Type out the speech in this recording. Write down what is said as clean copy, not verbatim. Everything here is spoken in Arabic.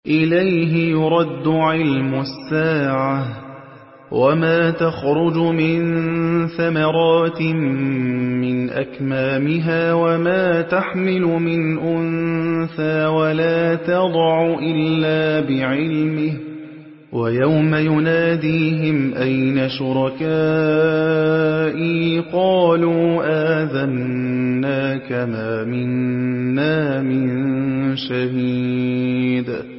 إِلَيْهِ يُرَدُّ عِلْمُ السَّاعَةِ ۚ وَمَا تَخْرُجُ مِن ثَمَرَاتٍ مِّنْ أَكْمَامِهَا وَمَا تَحْمِلُ مِنْ أُنثَىٰ وَلَا تَضَعُ إِلَّا بِعِلْمِهِ ۚ وَيَوْمَ يُنَادِيهِمْ أَيْنَ شُرَكَائِي قَالُوا آذَنَّاكَ مَا مِنَّا مِن شَهِيدٍ